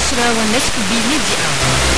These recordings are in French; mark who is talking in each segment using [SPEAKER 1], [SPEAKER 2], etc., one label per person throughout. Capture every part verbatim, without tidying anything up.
[SPEAKER 1] international awareness could be media.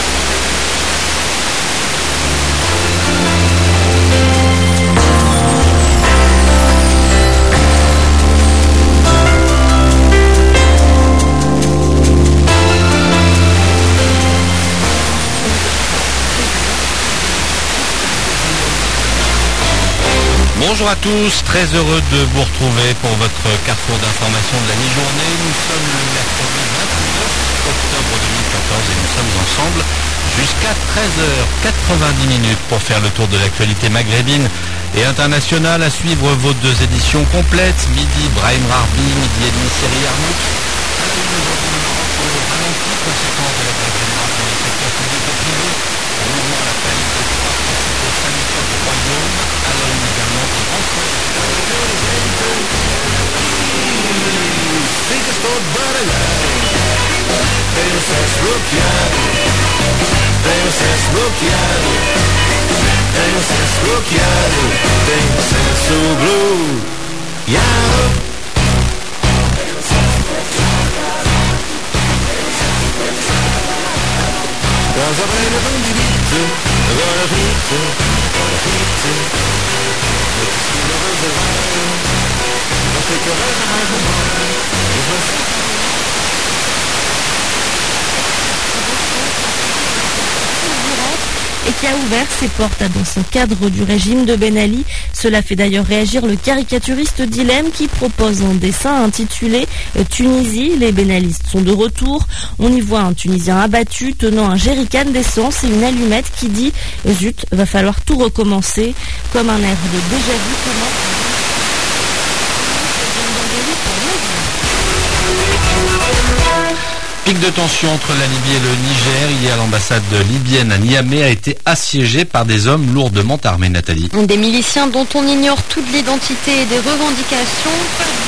[SPEAKER 2] Bonjour à tous, très heureux de vous retrouver pour votre carrefour d'information de la mi-journée. Nous sommes le mercredi vingt-neuf octobre deux mille quatorze et nous sommes ensemble jusqu'à treize heures quatre-vingt-dix minutes pour faire le tour de l'actualité maghrébine et internationale. À suivre vos deux éditions complètes, midi Brahim Rarbi, midi et demi série Arnouk. À la une aujourd'hui, le Maroc au ralenti, conséquence de la grève générale dans les secteurs publics et privés. Le mouvement à la faillite des trois principaux syndicats du royaume. À la une également des renforts.
[SPEAKER 3] Fica todo baralhado, tem o acesso bloqueado, tem o acesso bloqueado, tem o acesso bloqueado, tem o acesso bloqueado. Casa velha bandidita, agora rita, agora rita, notícia reservada, não sei que arrasa mais um mar, mas vai ser.
[SPEAKER 1] Et qui a ouvert ses portes dans son cadre du régime de Ben Ali. Cela fait d'ailleurs réagir le caricaturiste Dilemme qui propose un dessin intitulé « Tunisie, les benalistes sont de retour ». On y voit un Tunisien abattu tenant un jerrycan d'essence et une allumette qui dit « Zut, va falloir tout recommencer », comme un air de déjà-vu commence.
[SPEAKER 2] Pic de tension entre la Libye et le Niger. Hier, l'ambassade libyenne à Niamey a été assiégée par des hommes lourdement armés, Nathalie.
[SPEAKER 4] Des miliciens dont on ignore toute l'identité et des revendications.